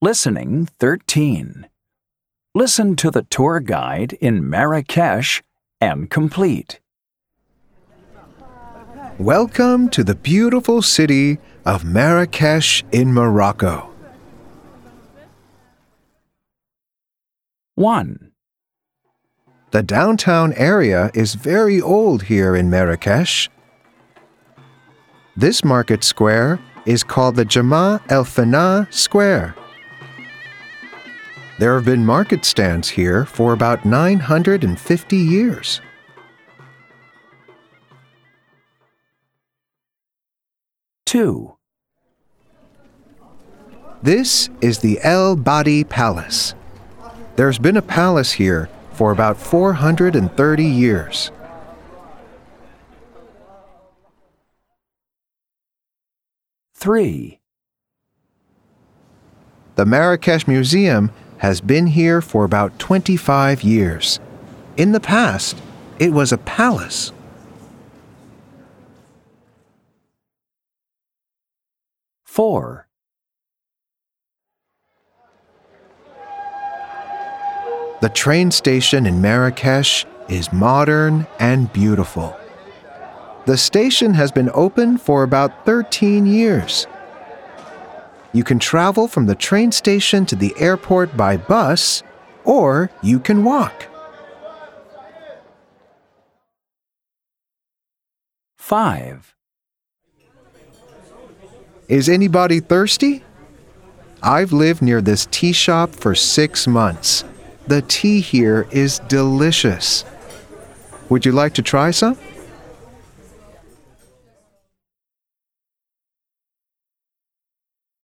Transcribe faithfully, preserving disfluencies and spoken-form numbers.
Listening thirteen. Listen to the tour guide in Marrakesh and complete. Welcome to the beautiful city of Marrakesh in Morocco. one. The downtown area is very old here in Marrakesh. This market square is called the Jama El Fana Square. There have been market stands here for about nine hundred fifty years. two. This is the El Badi Palace. There's been a palace here for about four hundred thirty years. three. The Marrakesh Museum has been here for about twenty-five years. In the past, it was a palace. four. The train station in Marrakesh is modern and beautiful. The station has been open for about thirteen years. You can travel from the train station to the airport by bus, or you can walk. five. Is anybody thirsty? I've lived near this tea shop for six months. The tea here is delicious. Would you like to try some?